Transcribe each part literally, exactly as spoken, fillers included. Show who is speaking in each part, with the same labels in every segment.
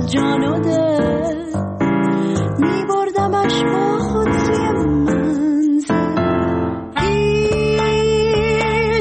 Speaker 1: از جان و دل، می بردمش با خود سوی منزل. گیر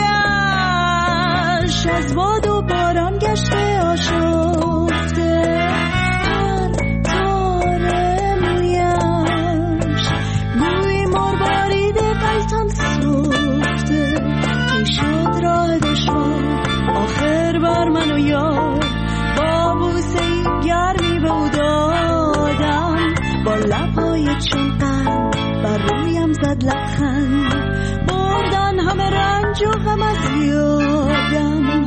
Speaker 1: سویش از باد و باران گشته آشفته، هر تار مویش گوی مرباریده غلطان سفته. چی شد راه دشوار آخر بر من و یار، با بوسه‌ای گرمی به او دادم، با لب‌های چون قند بر رویم زد لبخند، بردن همه رنج و غم از یادم.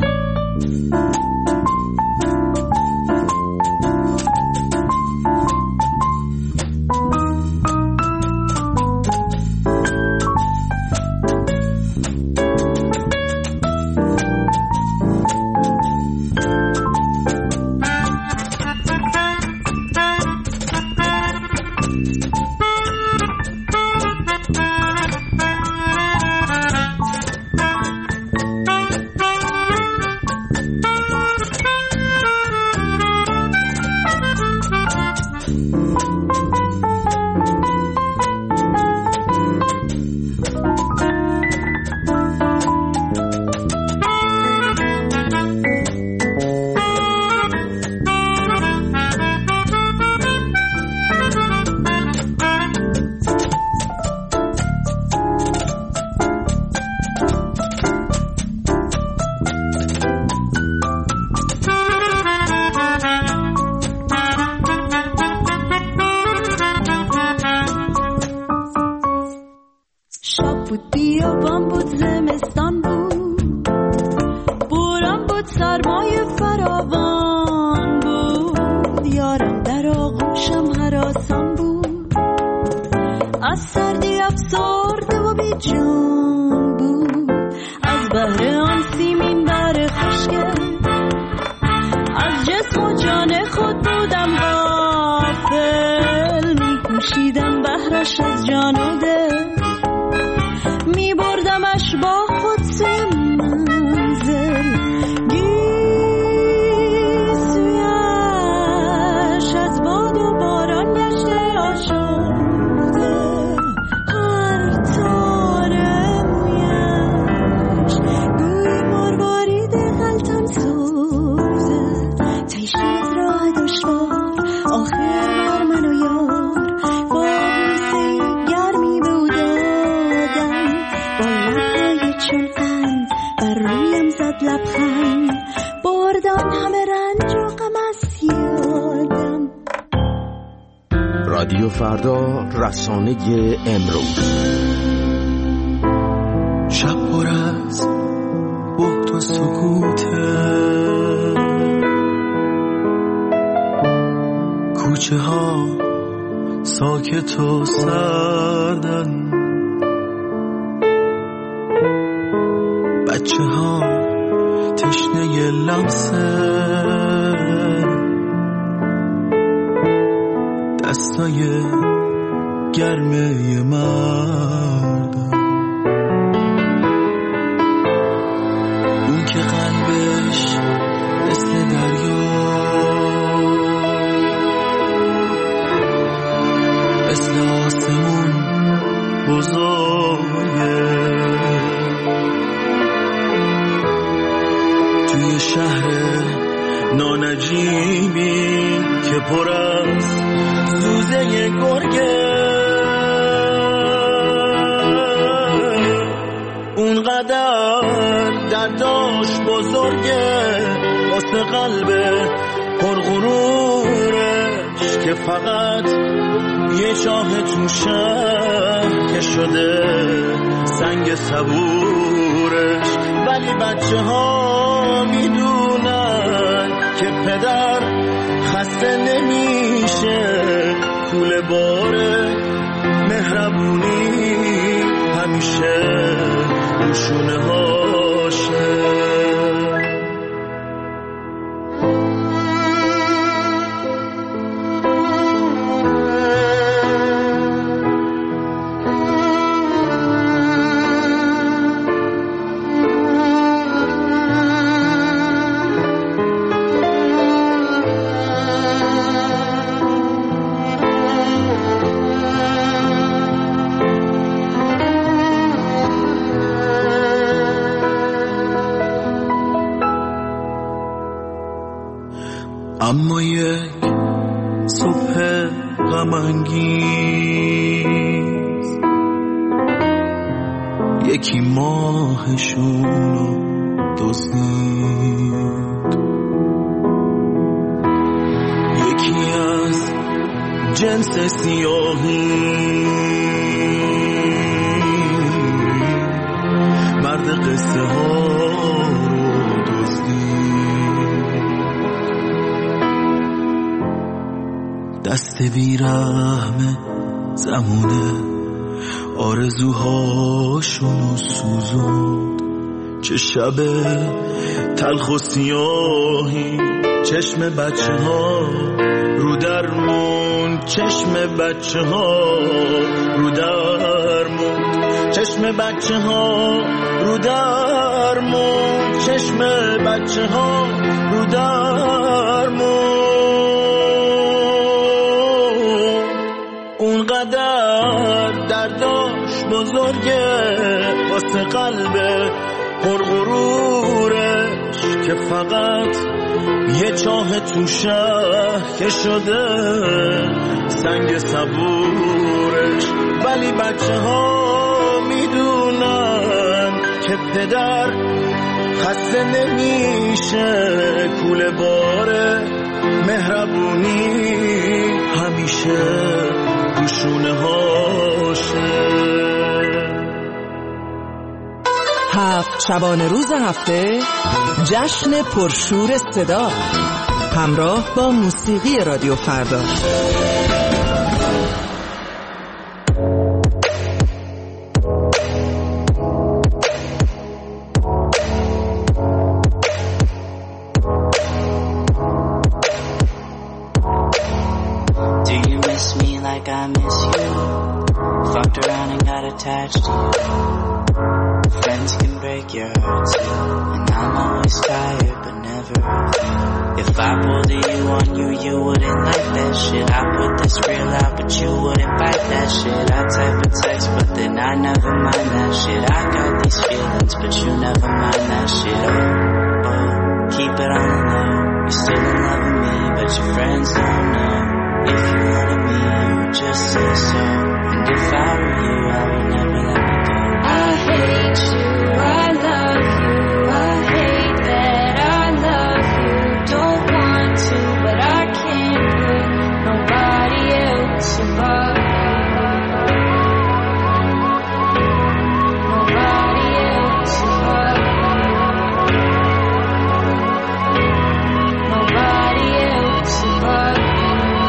Speaker 2: رادیو فردا، رسانه امروز.
Speaker 3: شب پر از بهت و سکوته، کوچه ها ساکت و سردن، بچه ها تشنه لمسه، دستای گرمه مردم، اون که قلبش مثل دریا، مثل آسمون بزرگه، توی شهر نانجیبی که پر از سوزه گرگه، اونقدر درداش بزرگه واسه قلب پرغرورش که فقط یه چاه تو شهر که شده سنگ صبورش. ولی بچه ها میدونن که پدر خسته نمیشه، کوله باره مهربونی همیشه روشونه هاشه. اما یک صبح غم‌انگیز یکی ماهشونو دزدید، یکی از جنس سیاهی مرد قصه ها رو دزدید، دست بیرحم زمونه آرزوهاشونو سوزوند، چه شب تلخ و سیاهی چشم بچه ها رو درمون، چشم بچه ها رو درمون، چشم بچه ها رو درمون، چشم بچه ها رو درمون. اونقدر درداش بزرگه واسه قلب پرغرورش که فقط یه چاه تو شهر که شده سنگ صبورش، ولی بچه ها میدونن که پدر خسته نمیشه، کوله باره مهربونی همیشه روشونه هاشه.
Speaker 4: هفت شبانه روز هفته جشن پرشور صدا همراه با موسیقی رادیو فردا.
Speaker 5: Attached to you, friends can break your heart too, and I'm always tired but never of you. If I pulled a you on you, you wouldn't like that shit. I put this real out, but you wouldn't fight that shit. I type a text, but then I never mind that shit. I got these feelings, but you never mind that shit. Oh, oh, keep it on the low. You're still in love with me, but your friends don't know. If you wanted me, you would just say so. And if I were you, I would never let me go.
Speaker 1: I hate you, I love you, I hate that I love you. Don't want to, but I can't put nobody else above you. Nobody else above you. Nobody else above you.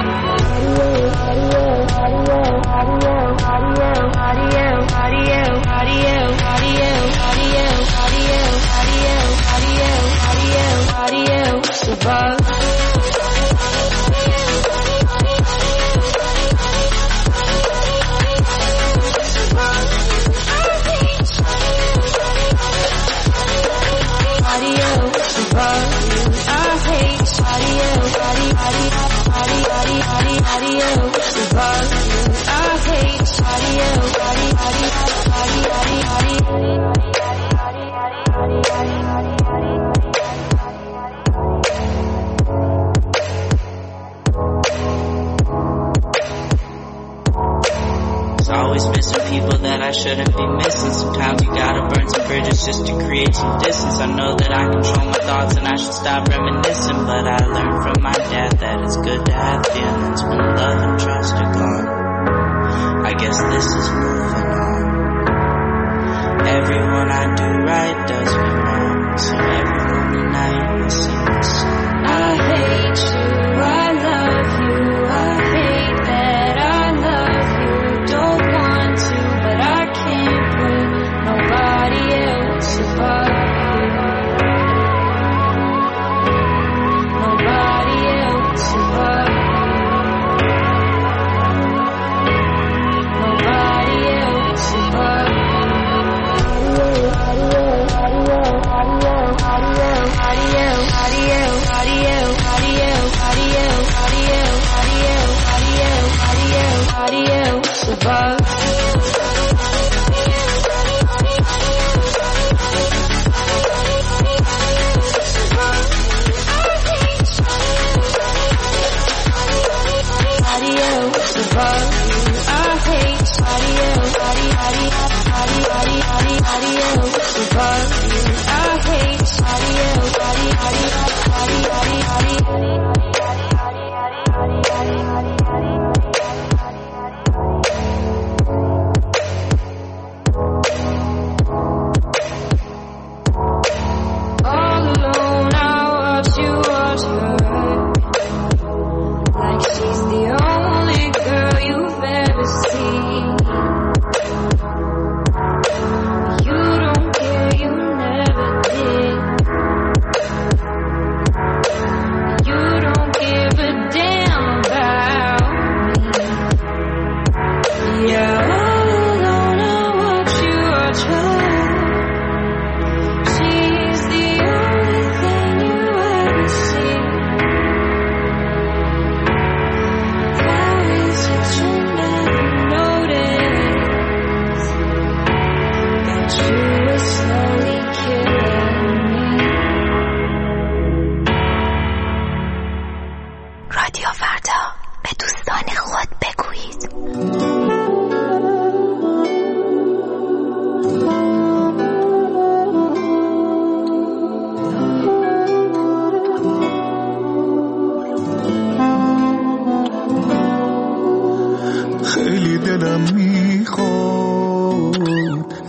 Speaker 5: I shouldn't be missing. Sometimes you gotta burn some bridges just to create some distance. I know that I control my thoughts and I should stop reminiscing, but I learned from my dad that it's good to have feelings when love and trust are gone. I guess this is moving on. Everyone I do right does me wrong, so every lonely night I sing this song.
Speaker 1: I hate you, I love you, I hate that I love you. Don't want to, but I can't put nobody else above you. Nobody else above you. Nobody else above you.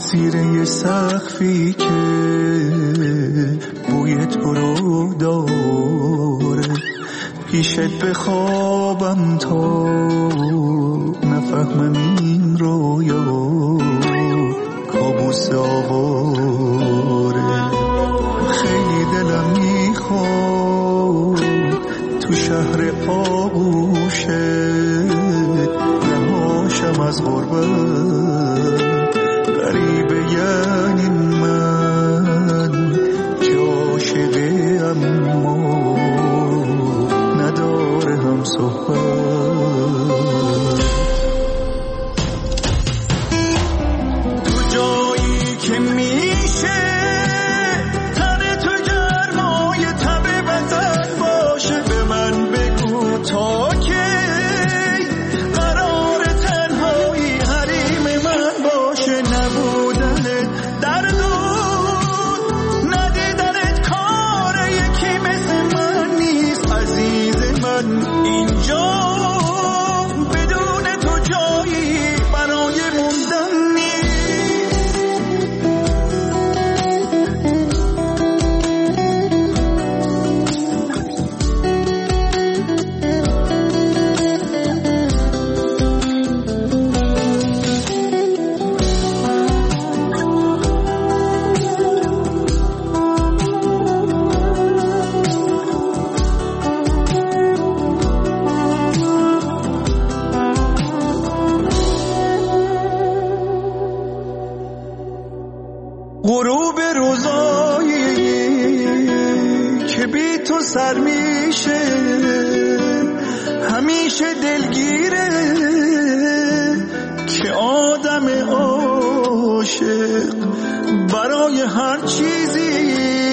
Speaker 6: زیر یه سقفی که بوی تو رو داره، پیشت بخوابم تا نفهمم این رویا کابوس آواره. خیلی دلم میخواد تو شهر آغوشت نهاشم از غربت، غریبه یعنی من که عاشقه اما نداره هم صحبت. تو جایی که میشه تن تو گرمای تب بدن باشه، به من بگو تا که قرار تنهایی حریم من باشه. نبودنت دردون، ندیدنت کار یکی مثل من نیست عزیز من. اینجا بدون تو جایی برای موندن غروب روزایی که بی تو سر میشه، همیشه دلگیره که آدم عاشق برای هر چیزی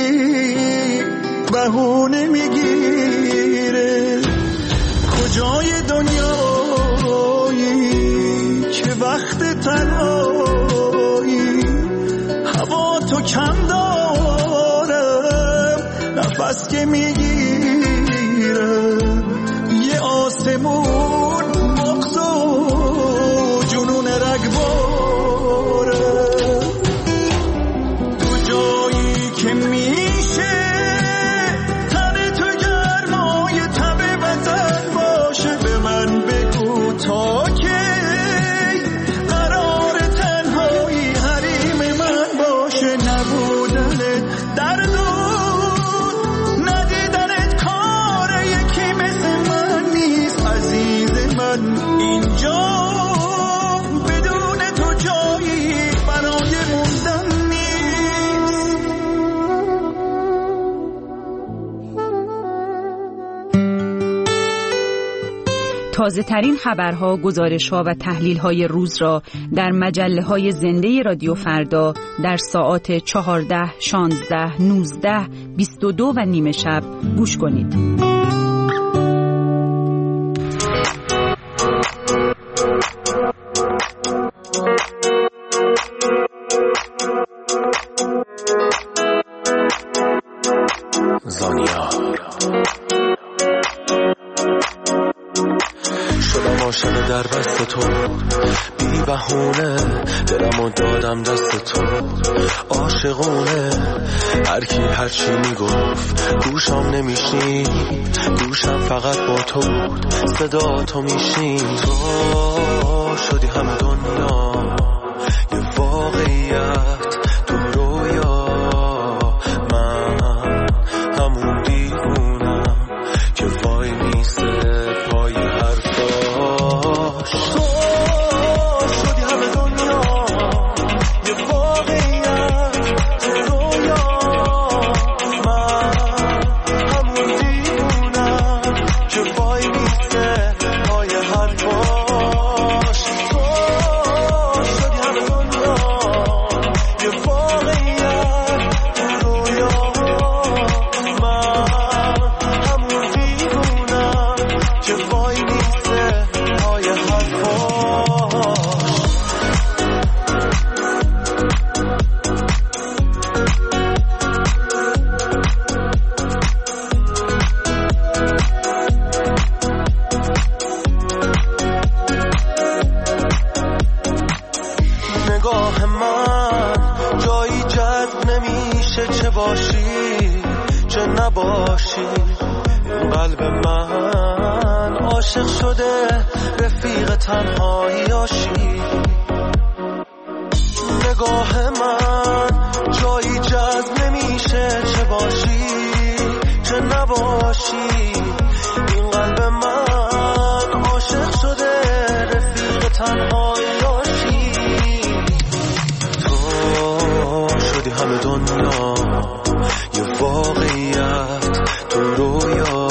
Speaker 6: بهونه میگیره. کجای دنیایی که وقت تنهایی هوا تو کم دارم، نفس که میگیرم یه آسمون مغز و جنون رگبارم. تو جایی که میشه تن تو گرمای تب بدن باشه، به من بگو تا که قرار تنهایی حریم من باشه. نبودنت دردون، ندیدنت کار یکی مثل من نیست عزیز من. اینجا بدون تو جایی برای موندن نیست.
Speaker 7: تازه ترین خبرها، گزارش‌ها و تحلیل‌های روز را در مجله‌های زنده رادیو فردا در ساعات چهارده، شانزده، نوزده، بیست و دو و نیمه شب گوش کنید.
Speaker 3: زانیا شدم عاشق در بست تو، بی بهونه دلمو دادم دست تو. عاشقونه هر کی هر چی میگفت گوشم نمیشنید، گوشم فقط با تو بود، صدا تو میشنید. تو شدی همه دنیا یه واقعیت تو رویا، من همون دیوونم که وای میسته پای حرفاش. تو شدی همه دنیا یه واقعیت تو رویا، من همون دیوونم که وای میسته پای حرفاش. تو شدی همه دنیا یه واقعیت تو رویا، من همون دیوونم که وای میسته پای حرفاش. نگاه من باشی چه نباشی، این قلب من عاشق شده رفیق تنهاییاشی. نگاه من جایی جذب نمیشه، چه باشی چه نباشی، این قلب من عاشق شده رفیق تنهاییاشی. تو شدی همه دنیا یه واقعیت تو رویا،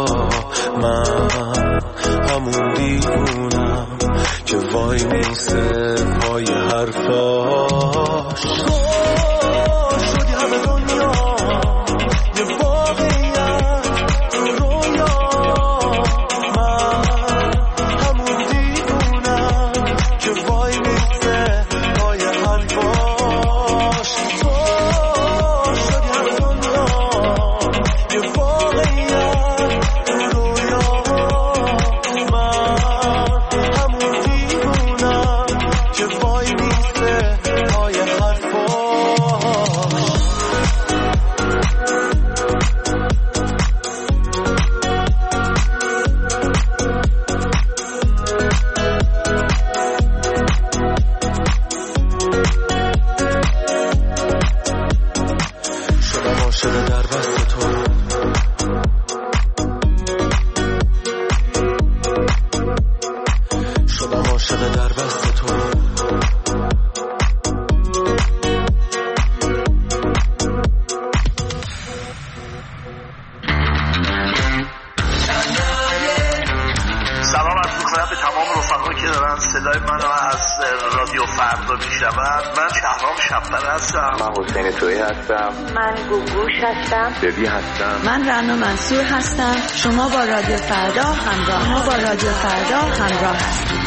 Speaker 3: من همون دیوونم که وای میسه پای حرفاش. تو شدی همه دنیا یه واقعیت تو رویا، من همون دیوونم که وای میسه پای حرفاش. تو شدی همه دنیا یه واقعیت تو رویا، من همون دیوونم که وای میسه پای حرفاش. شدم عاشق در بست تو، شدم عاشق در بست تو.
Speaker 8: سلام عرض می‌کنم به تمام رفقایی که دارن صدای منو از رادیو فردا میشنون. من شهرام شب‌بر هستم.
Speaker 9: من حسین تویی هستم.
Speaker 10: من گوگوش هستم.
Speaker 9: ببی هستم.
Speaker 11: من رنا منصور هستم. شما با رادیو فردا همراه ما با رادیو فردا همراه هستید.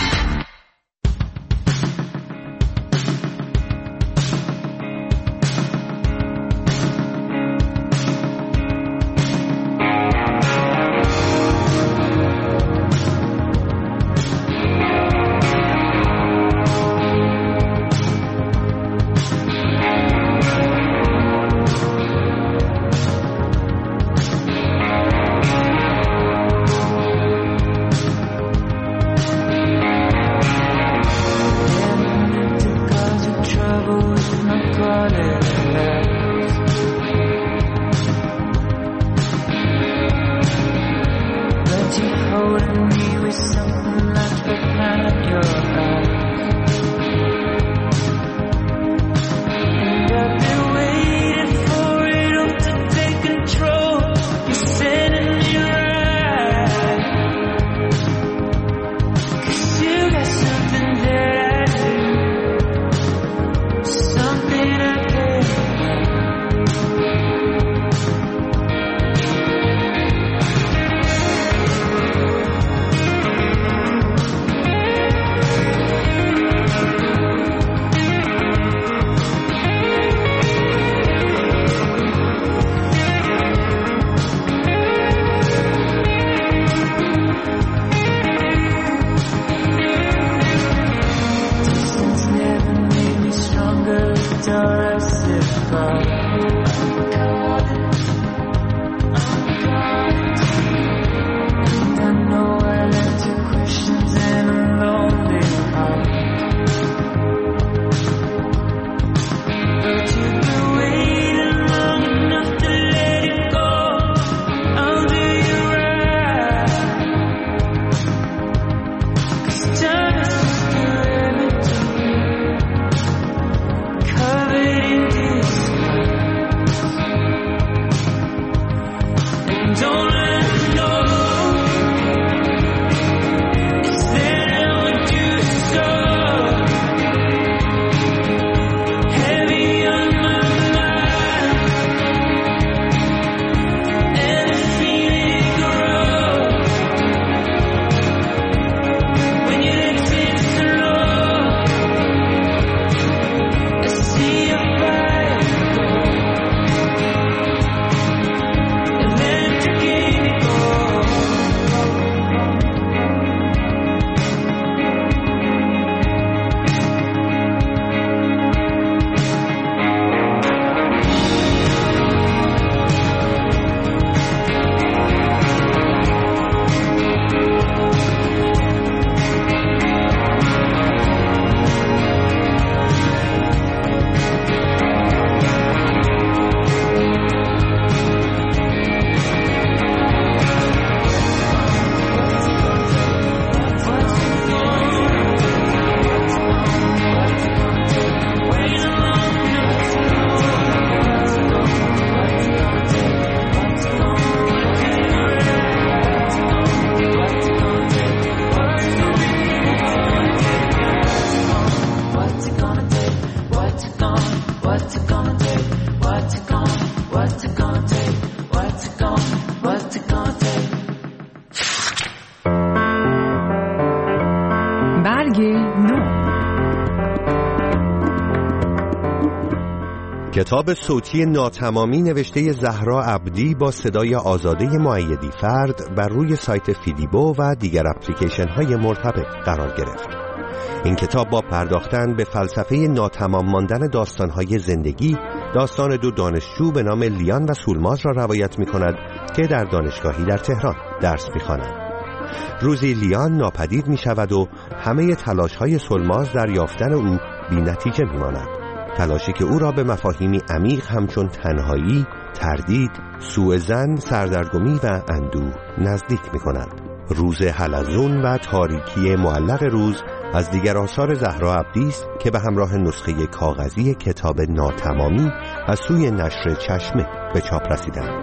Speaker 12: کتاب صوتی ناتمامی نوشته زهرا عبدی با صدای آزاده مؤیدی فرد بر روی سایت فیلیبو و دیگر اپلیکیشن های مرتبط قرار گرفت. این کتاب با پرداختن به فلسفه ناتمام ماندن داستان‌های زندگی، داستان دو دانشجو به نام لیان و سولماز را روایت می‌کند که در دانشگاهی در تهران درس می‌خوانند. روزی لیان ناپدید می‌شود و همه تلاش‌های سولماز در یافتن او بی‌نتیجه می‌ماند. تلاشی که او را به مفاهیمی عمیق همچون تنهایی، تردید، سوء ظن، سردرگمی و اندوه نزدیک می‌کند. روز حلزون و تاریکی معلق روز از دیگر آثار زهرا عبدی است که به همراه نسخه کاغذی کتاب ناتمامی از سوی نشر چشمه به چاپ رسیدند.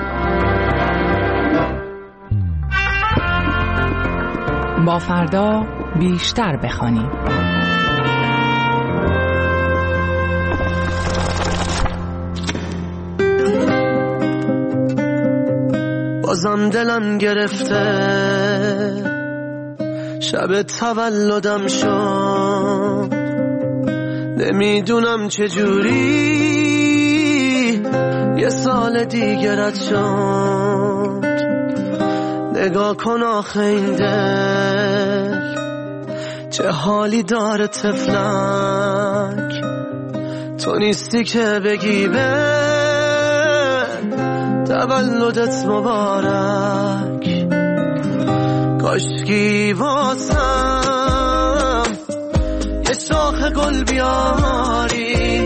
Speaker 13: با فردا بیشتر بخوانیم.
Speaker 3: بازم دلم گرفته، شب تولدم شد، نمیدونم چجوری یه سال دیگرت شد. نگاه کن آخه این دل چه حالی داره طفلک، تو نیستی که بگی به تولدت مبارک. کاشکی واسم یه شاخ گل بیاری،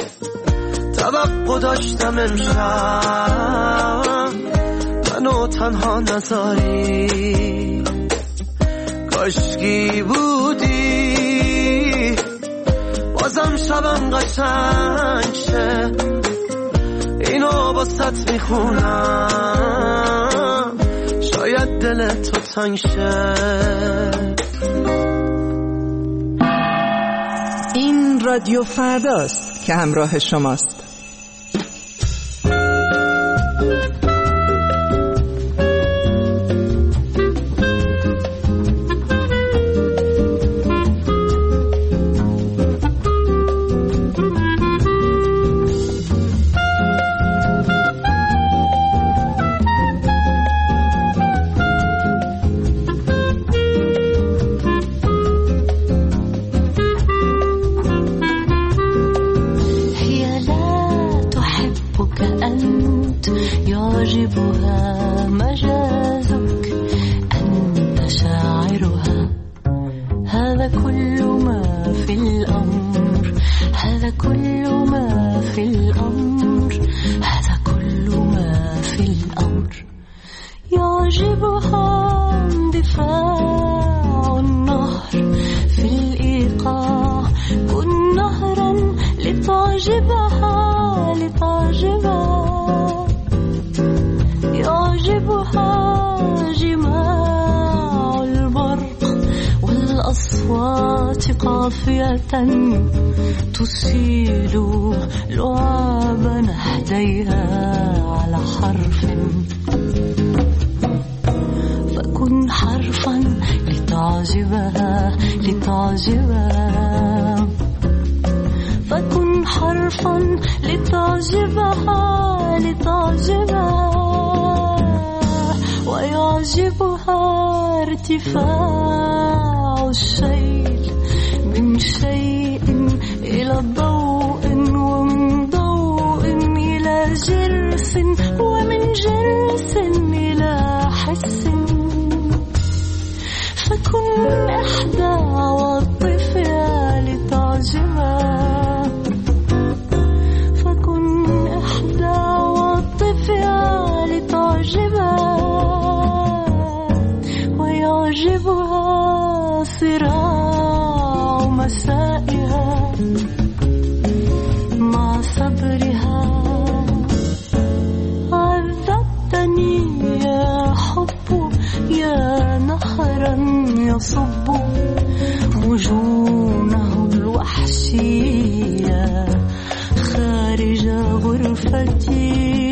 Speaker 3: توقع داشتم امشب منو تنها نذاری. کاشکی بودی بازم شبم قشنگ شه، اینو باست میخونم شاید دل تو تنگ شه.
Speaker 4: این رادیو فرداست که همراه شماست.
Speaker 1: تسيل لعابا نهديها على حرف، فكن حرفا لتعجبها لتعجبها، فكن حرفا لتعجبها لتعجبها، ويعجبها ارتفاع الشيء من شيء إلى ضوء، ومن ضوء إلى جرس، ومن جرس إلى حس. فكن إحدى عواطفها لتعجبها، فكن إحدى عواطفها لتعجبها، ويعجبها صراع مسائها مع صبرها. عذبتني يا حب يا نهرا يصب مجونه الوحشية خارج غرفتي.